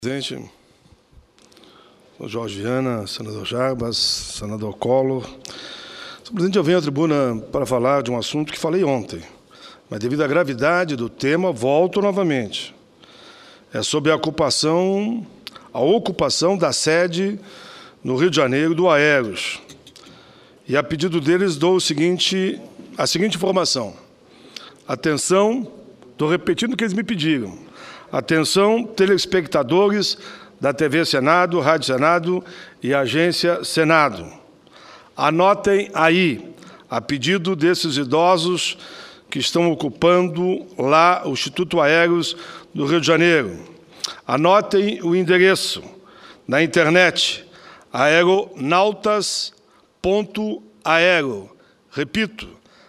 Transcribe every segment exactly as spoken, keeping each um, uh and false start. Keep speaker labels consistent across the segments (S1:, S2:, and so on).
S1: Presidente, Jorge Viana, senador Jarbas, senador Collor. Senhor presidente, eu venho à tribuna para falar de um assunto que falei ontem, mas devido à gravidade do tema, volto novamente. É sobre a ocupação, a ocupação da sede no Rio de Janeiro do Aeros. E a pedido deles dou o seguinte, a seguinte informação. Atenção, estou repetindo o que eles me pediram. Atenção, telespectadores da T V Senado, Rádio Senado e Agência Senado. Anotem aí, a pedido desses idosos que estão ocupando lá o Instituto Aeros do Rio de Janeiro. Anotem o endereço na internet, aeronautas ponto aero. Repito,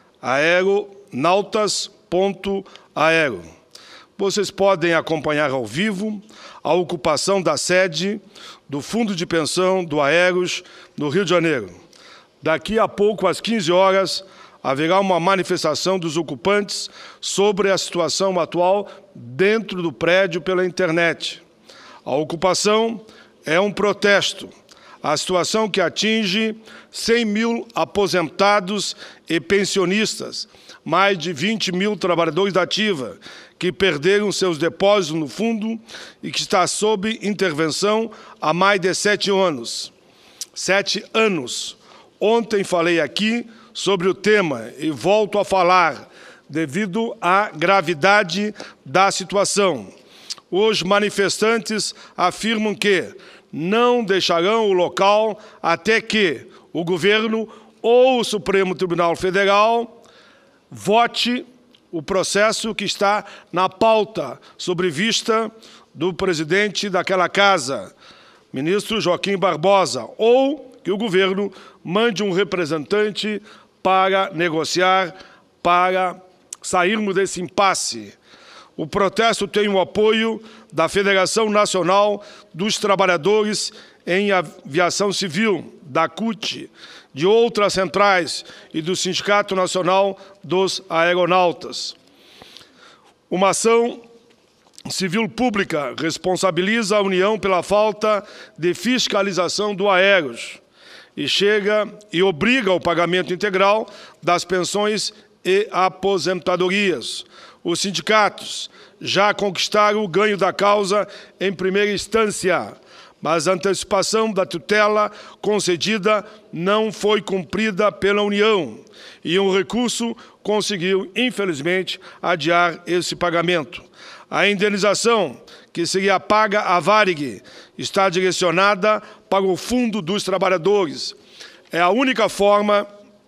S1: aeronautas ponto aero. Vocês podem acompanhar ao vivo a ocupação da sede do Fundo de Pensão do Aeros, no Rio de Janeiro. Daqui a pouco, às quinze horas, haverá uma manifestação dos ocupantes sobre a situação atual dentro do prédio pela internet. A ocupação é um protesto. A situação que atinge cem mil aposentados e pensionistas, mais de vinte mil trabalhadores da ativa, que perderam seus depósitos no fundo e que está sob intervenção há mais de sete anos. Sete anos. Ontem falei aqui sobre o tema e volto a falar, devido à gravidade da situação. Os manifestantes afirmam que não deixarão o local até que o governo ou o Supremo Tribunal Federal vote o processo que está na pauta, sob vista do presidente daquela casa, ministro Joaquim Barbosa, ou que o governo mande um representante para negociar, para sairmos desse impasse. O protesto tem o apoio da Federação Nacional dos Trabalhadores em Aviação Civil, da C U T, de outras centrais e do Sindicato Nacional dos Aeronautas. Uma ação civil pública responsabiliza a União pela falta de fiscalização do Aeros e chega e obriga o pagamento integral das pensões e aposentadorias. Os sindicatos já conquistaram o ganho da causa em primeira instância, mas a antecipação da tutela concedida não foi cumprida pela União e um recurso conseguiu, infelizmente, adiar esse pagamento. A indenização que seria paga à Varig está direcionada para o Fundo dos Trabalhadores. É a única forma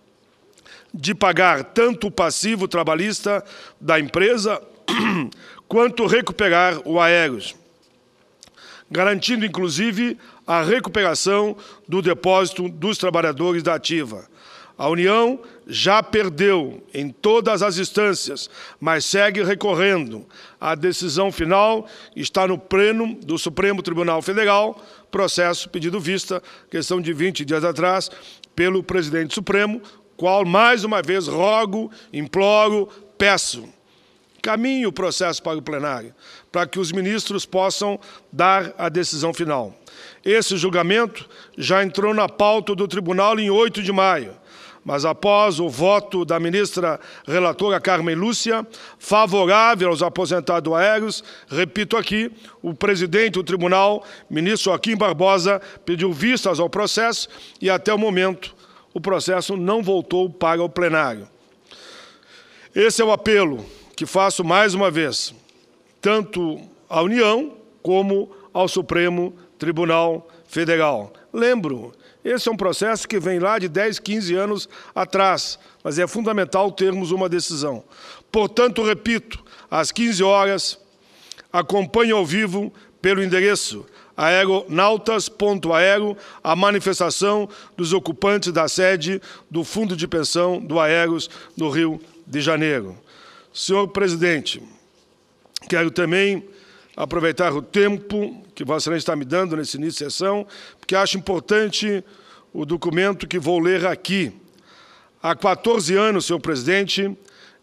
S1: de pagar tanto o passivo trabalhista da empresa quanto recuperar o Aeros, garantindo, inclusive, a recuperação do depósito dos trabalhadores da ativa. A União já perdeu em todas as instâncias, mas segue recorrendo. A decisão final está no pleno do Supremo Tribunal Federal, processo pedido vista, questão de vinte dias atrás, pelo presidente Supremo, qual, mais uma vez, rogo, imploro, peço. Caminhe o processo para o plenário, para que os ministros possam dar a decisão final. Esse julgamento já entrou na pauta do tribunal em oito de maio, mas após o voto da ministra relatora Carmen Lúcia, favorável aos aposentados aéreos, repito aqui, o presidente do tribunal, ministro Joaquim Barbosa, pediu vistas ao processo e, até o momento, o processo não voltou para o plenário. Esse é o apelo que faço mais uma vez, tanto à União como ao Supremo Tribunal Federal. Lembro, esse é um processo que vem lá de dez, quinze anos atrás, mas é fundamental termos uma decisão. Portanto, repito, às quinze horas, acompanhe ao vivo pelo endereço aeronautas ponto aero a manifestação dos ocupantes da sede do Fundo de Pensão do Aeros no Rio de Janeiro. Senhor presidente, quero também aproveitar o tempo que Vossa Excelência está me dando nesse início de sessão, porque acho importante o documento que vou ler aqui. Há quatorze anos, senhor presidente,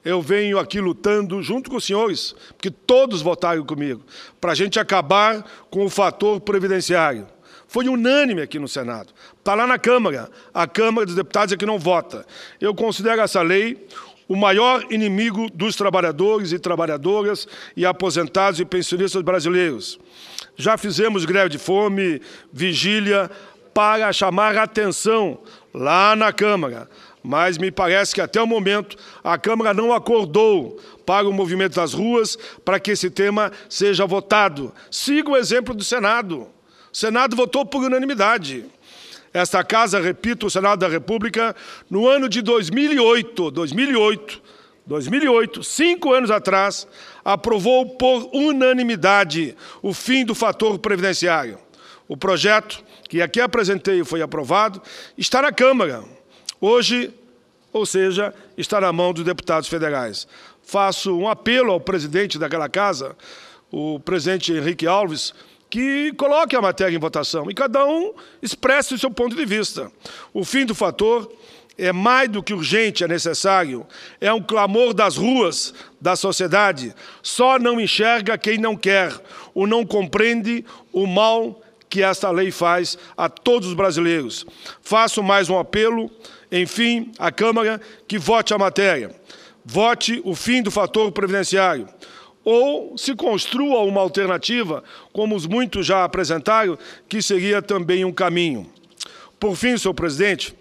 S1: eu venho aqui lutando junto com os senhores, porque todos votaram comigo, para a gente acabar com o fator previdenciário. Foi unânime aqui no Senado. Está lá na Câmara. A Câmara dos Deputados é que não vota. Eu considero essa lei o maior inimigo dos trabalhadores e trabalhadoras e aposentados e pensionistas brasileiros. Já fizemos greve de fome, vigília, para chamar a atenção lá na Câmara. Mas me parece que até o momento a Câmara não acordou para o movimento das ruas para que esse tema seja votado. Siga o exemplo do Senado. O Senado votou por unanimidade. Esta casa, repito, o Senado da República, no ano de dois mil e oito, dois mil e oito, dois mil e oito, cinco anos atrás, aprovou por unanimidade o fim do fator previdenciário. O projeto que aqui apresentei e foi aprovado está na Câmara. Hoje, ou seja, está na mão dos deputados federais. Faço um apelo ao presidente daquela casa, o presidente Henrique Alves, que coloque a matéria em votação e cada um expresse o seu ponto de vista. O fim do fator é mais do que urgente, é necessário. É um clamor das ruas, da sociedade. Só não enxerga quem não quer, ou não compreende o mal que esta lei faz a todos os brasileiros. Faço mais um apelo, enfim, à Câmara, que vote a matéria. Vote o fim do fator previdenciário. Ou se construa uma alternativa, como os muitos já apresentaram, que seria também um caminho. Por fim, senhor presidente,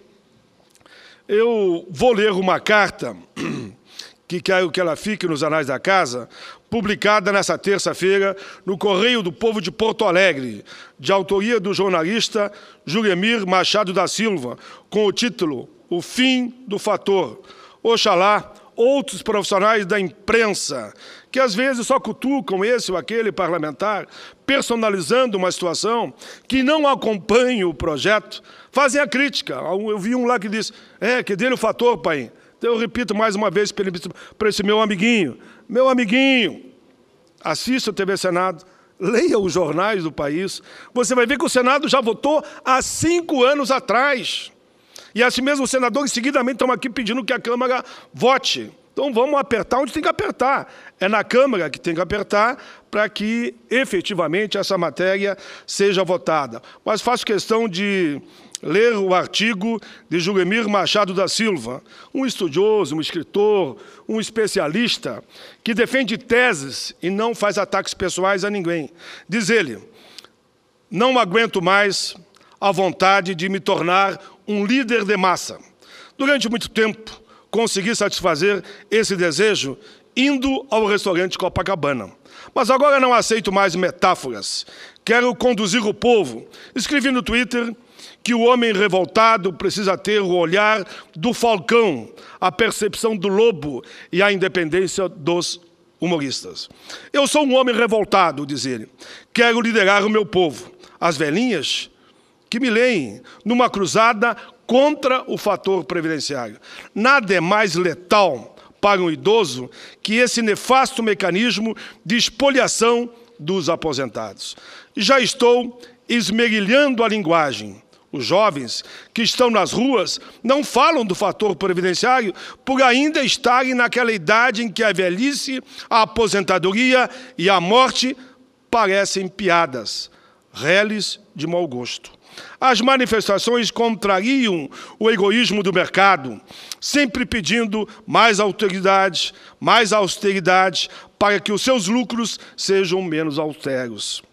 S1: eu vou ler uma carta, que quero que ela fique nos anais da casa, publicada nessa terça-feira no Correio do Povo de Porto Alegre, de autoria do jornalista Juliemir Machado da Silva, com o título O Fim do Fator. Oxalá outros profissionais da imprensa, que às vezes só cutucam esse ou aquele parlamentar, personalizando uma situação, que não acompanham o projeto, fazem a crítica. Eu vi um lá que disse, é, que dele o fator, pai. Então eu repito mais uma vez para esse meu amiguinho, meu amiguinho, assista o T V Senado, leia os jornais do país, você vai ver que o Senado já votou há cinco anos atrás. E assim mesmo os senadores seguidamente estão aqui pedindo que a Câmara vote. Então vamos apertar onde tem que apertar. É na Câmara que tem que apertar para que efetivamente essa matéria seja votada. Mas faço questão de ler o artigo de Juliemir Machado da Silva, um estudioso, um escritor, um especialista, que defende teses e não faz ataques pessoais a ninguém. Diz ele, não aguento mais a vontade de me tornar um líder de massa. Durante muito tempo, consegui satisfazer esse desejo indo ao restaurante Copacabana. Mas agora não aceito mais metáforas. Quero conduzir o povo. Escrevi no Twitter que o homem revoltado precisa ter o olhar do falcão, a percepção do lobo e a independência dos humoristas. Eu sou um homem revoltado, diz ele. Quero liderar o meu povo. As velhinhas que me leem numa cruzada contra o fator previdenciário. Nada é mais letal para um idoso que esse nefasto mecanismo de espoliação dos aposentados. Já estou esmerilhando a linguagem. Os jovens que estão nas ruas não falam do fator previdenciário por ainda estarem naquela idade em que a velhice, a aposentadoria e a morte parecem piadas, reles de mau gosto. As manifestações contrariam o egoísmo do mercado, sempre pedindo mais autoridade, mais austeridade, para que os seus lucros sejam menos austeros.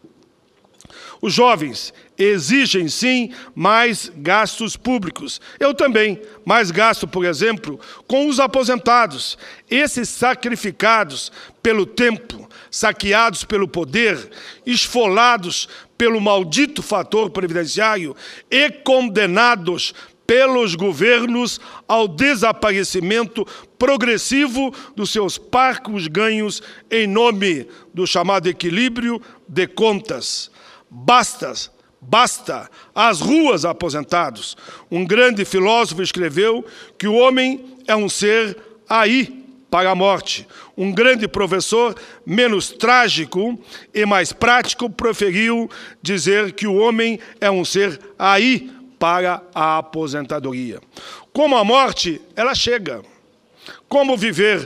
S1: Os jovens exigem, sim, mais gastos públicos. Eu também, mais gasto, por exemplo, com os aposentados. Esses sacrificados pelo tempo, saqueados pelo poder, esfolados pelo maldito fator previdenciário e condenados pelos governos ao desaparecimento progressivo dos seus parcos ganhos em nome do chamado equilíbrio de contas. Basta, basta, as ruas aposentados. Um grande filósofo escreveu que o homem é um ser aí para a morte. Um grande professor, menos trágico e mais prático, preferiu dizer que o homem é um ser aí para a aposentadoria. Como a morte, ela chega. Como viver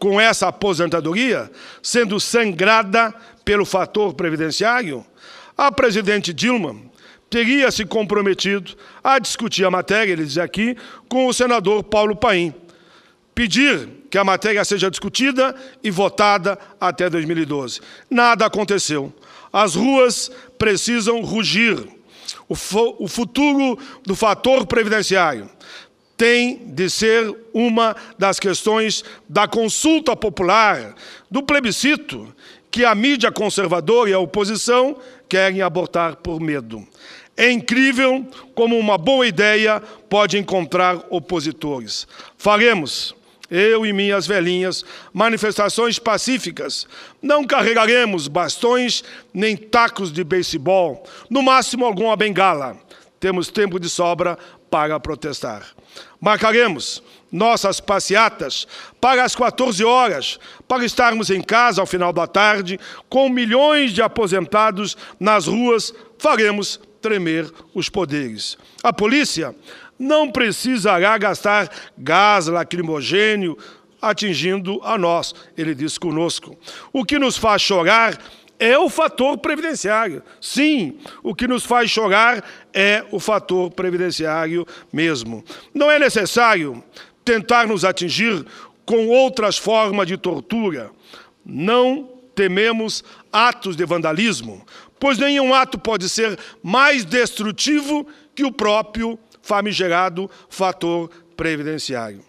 S1: com essa aposentadoria sendo sangrada pelo fator previdenciário, a presidente Dilma teria se comprometido a discutir a matéria, ele diz aqui, com o senador Paulo Paim. Pedir que a matéria seja discutida e votada até dois mil e doze. Nada aconteceu. As ruas precisam rugir. O, o futuro do fator previdenciário tem de ser uma das questões da consulta popular, do plebiscito, que a mídia conservadora e a oposição querem abortar por medo. É incrível como uma boa ideia pode encontrar opositores. Faremos, eu e minhas velhinhas, manifestações pacíficas. Não carregaremos bastões nem tacos de beisebol, no máximo alguma bengala. Temos tempo de sobra para protestar. Marcaremos nossas passeatas para as quatorze horas, para estarmos em casa ao final da tarde, com milhões de aposentados nas ruas, faremos tremer os poderes. A polícia não precisará gastar gás lacrimogênio atingindo a nós, ele diz conosco. O que nos faz chorar é o fator previdenciário. Sim, o que nos faz chorar é o fator previdenciário mesmo. Não é necessário tentar nos atingir com outras formas de tortura. Não tememos atos de vandalismo, pois nenhum ato pode ser mais destrutivo que o próprio famigerado fator previdenciário.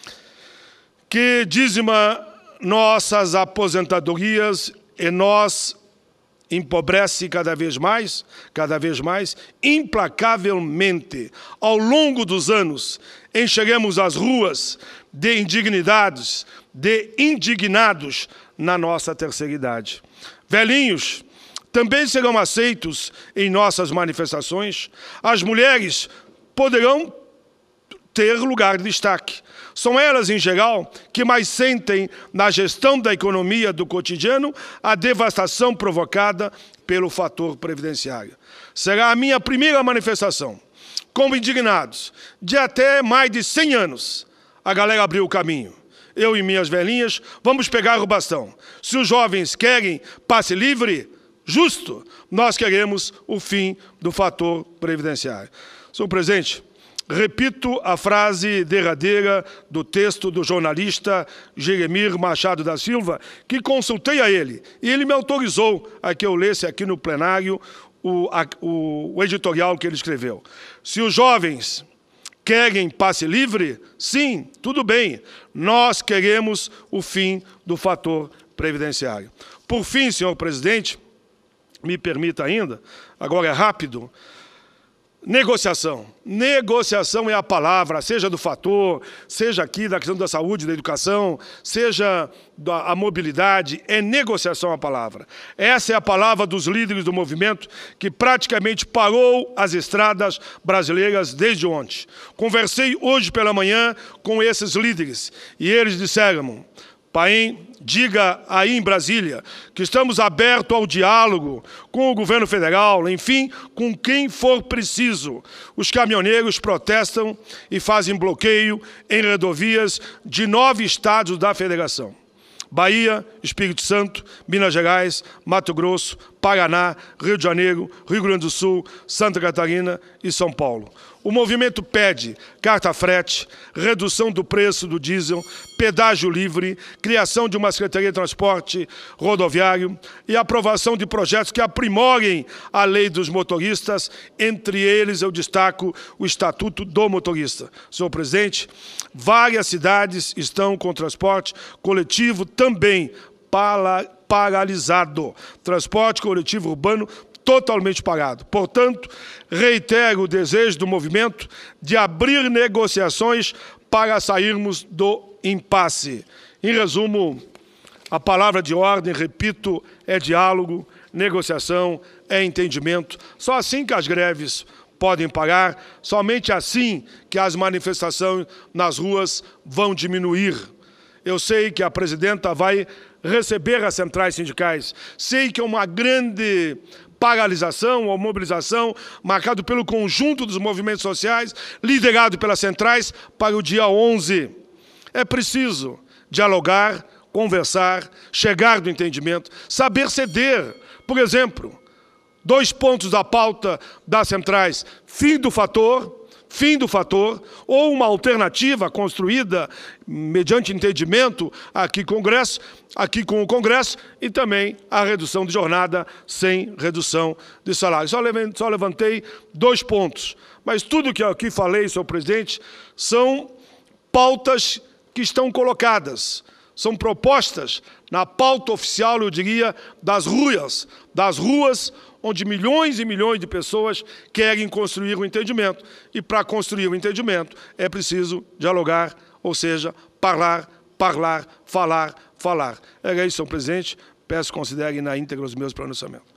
S1: Que dizima nossas aposentadorias e nós empobrece cada vez mais, cada vez mais, implacavelmente. Ao longo dos anos, enxergamos as ruas de indignidades, de indignados na nossa terceira idade. Velhinhos também serão aceitos em nossas manifestações. As mulheres poderão ter lugar de destaque. São elas, em geral, que mais sentem na gestão da economia do cotidiano a devastação provocada pelo fator previdenciário. Será a minha primeira manifestação, como indignados, de até mais de cem anos. A galera abriu o caminho. Eu e minhas velhinhas vamos pegar o bastão. Se os jovens querem passe livre, justo, nós queremos o fim do fator previdenciário. Senhor presidente, repito a frase derradeira do texto do jornalista Jeremir Machado da Silva, que consultei a ele, e ele me autorizou a que eu lesse aqui no plenário o, a, o, o editorial que ele escreveu. Se os jovens querem passe livre, sim, tudo bem, nós queremos o fim do fator previdenciário. Por fim, senhor presidente, me permita ainda, agora é rápido, negociação. Negociação é a palavra, seja do fator, seja aqui da questão da saúde, da educação, seja da a mobilidade, é negociação a palavra. Essa é a palavra dos líderes do movimento que praticamente parou as estradas brasileiras desde ontem. Conversei hoje pela manhã com esses líderes e eles disseram: Paim, diga aí em Brasília que estamos abertos ao diálogo com o governo federal, enfim, com quem for preciso. Os caminhoneiros protestam e fazem bloqueio em rodovias de nove estados da federação: Bahia, Espírito Santo, Minas Gerais, Mato Grosso, Paraná, Rio de Janeiro, Rio Grande do Sul, Santa Catarina e São Paulo. O movimento pede carta-frete, redução do preço do diesel, pedágio livre, criação de uma Secretaria de Transporte Rodoviário e aprovação de projetos que aprimorem a lei dos motoristas. Entre eles, eu destaco o Estatuto do Motorista. Senhor presidente, várias cidades estão com transporte coletivo também paralisado. Transporte coletivo urbano totalmente parado. Portanto, reitero o desejo do movimento de abrir negociações para sairmos do impasse. Em resumo, a palavra de ordem, repito, é diálogo, negociação, é entendimento. Só assim que as greves podem parar, somente assim que as manifestações nas ruas vão diminuir. Eu sei que a presidenta vai receber as centrais sindicais. Sei que é uma grande paralisação ou mobilização marcado pelo conjunto dos movimentos sociais, liderado pelas centrais, para o dia onze. É preciso dialogar conversar, chegar do entendimento, saber ceder. Por exemplo, dois pontos da pauta das centrais: fim do fator, fim do fator, ou uma alternativa construída mediante entendimento aqui com o Congresso, aqui com o Congresso, e também a redução de jornada sem redução de salário. Só levantei dois pontos, mas tudo que eu aqui falei, senhor presidente, são pautas que estão colocadas, são propostas na pauta oficial, eu diria, das ruas, das ruas, onde milhões e milhões de pessoas querem construir um entendimento. E para construir um entendimento é preciso dialogar, ou seja, falar, falar, falar, falar. É isso, senhor presidente. Peço que considerem na íntegra os meus pronunciamentos.